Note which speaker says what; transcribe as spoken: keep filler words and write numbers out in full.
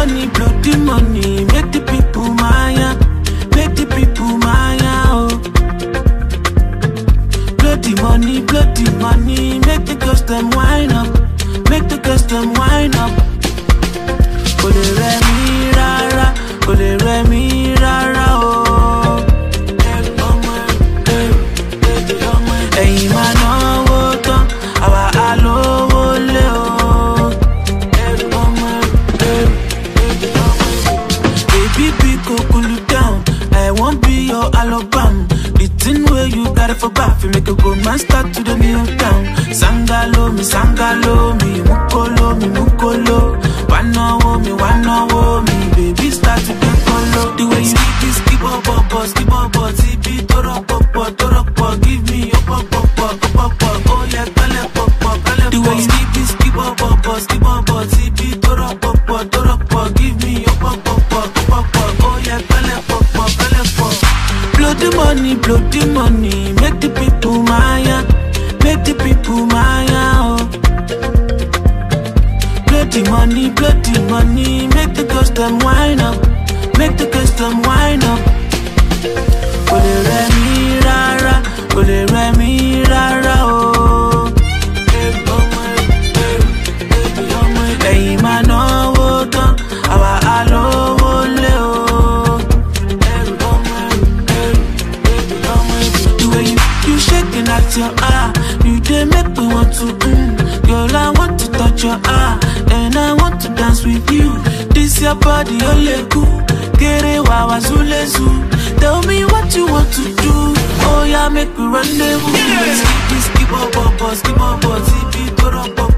Speaker 1: money, blow the money, make the people maya, make the people maya, oh. Blow the money, blow the money, make the girls them wine up, make the girls them wine up. Ole re mi rara, ole re mi rara, oh. Ẹ̀yin máa náwó tán, àwa á lówó lé o. Baby, be go cool you down. I won't be your Alabama. The thing where you got it for back, you make a good man start to the new town. Sangalo mi, sangalo mi, mukolo mi, mukolo. Wanawo mi, wanawo mi, baby start to be colo. The way you keep this, keep up, up, up, keep up, up, T V, toro, pop, pop, toro, pop, give me your pop, pop, pop, pop, pop, oh yeah, kale, pop, pop, kale, pop. The way you keep this, keep up, up, up, keep up, up, T V, toro, pop, pop, toro, pop, give me your pop, pop, pop, pop, pop, oh yeah, kale, pop, pop, kale, pop. Blow the money, blow the money, make the people maya, make the people maya, oh. Blow the money, blow the money, make the girls them wine up, make the girls them wine up. Ole re mi rara, ole re mi rara, oh. Ẹ̀yin máa náwó tán, àwa á lówó lé o. The way you, you shaking at your ah, you dey make me want to mm. Girl, I want to touch your ah, and I want to dance with you. This your body, ole cool. Kere wa wa zule zoo. Tell me what you want to do. Oh yeah, make me rendezvous. Skip this, skip up, up, skip up, up, skip it, toro, pop.